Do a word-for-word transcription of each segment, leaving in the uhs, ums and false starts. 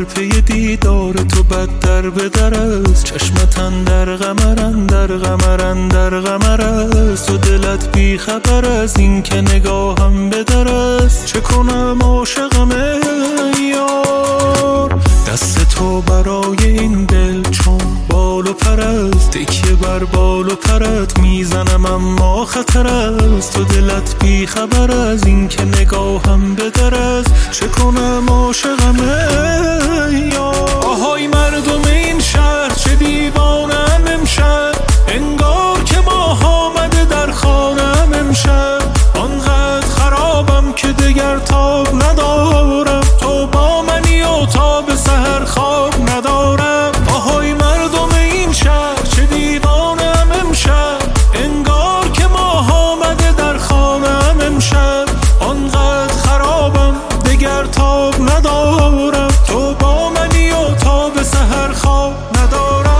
پی دیدار تو بدتر به در است. چشمتن در غمرن در غمرن در غمر است. و دلت بی خبر از این که نگاهم به در است. چه کنم عاشقم ای یار، دست تو برای این دل چون بال و پر است. تکیه بر بال و پرت میزنم اما خطر است. و دلت بی خبر از این که نگاهم به در است. چه کنم عاشقم ای یار. آهای مردم این شهر چه دیوانم امشب، انگار که ماه آمده در خانم امشب. آنقدر خرابم که دگر تاب ندارم. تو با منی و تا به سحر خواب ندارم. آهای مردم این شهر چه دیوانم امشب، انگار که ماه آمده در خانم امشب. آنقدر خرابم دگر تاب ندارم. تو با منی و تا به سحر خواب ندارم.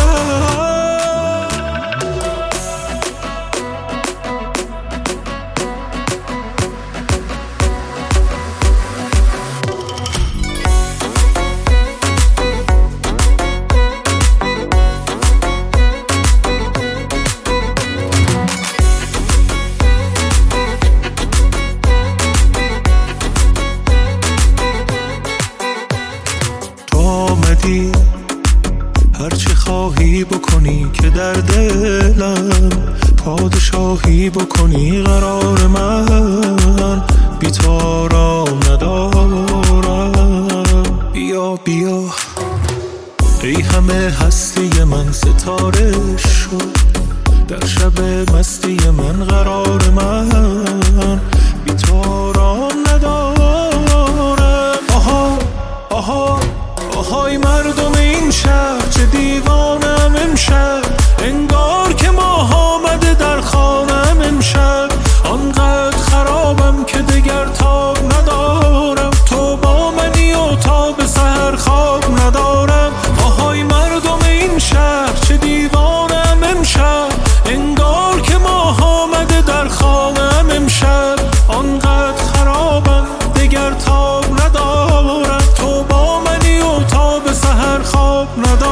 هرچی خواهی بکنی که در دلم پادشاهی بکنی. قرار من بی تو آرام ندارم. بیا بیا ای همه هستی من ستاره شد. در شب مستی من قرار من بی تو آرام ندارم. آها آها آهای مردم این شهر چه دیوانم امشب، انگار که ماه آمده در خانم امشب. آنقدر خرابم که دگر تاب ندارم. تو با منی و تا به سحر خواب ندارم. آهای مردم این شهر چه دیوانم امشب، انگار که ماه آمده در خانم امشب. آنقدر خرابم دگر تاب ندارم. تو با منی و تا به سحر خواب ندارم.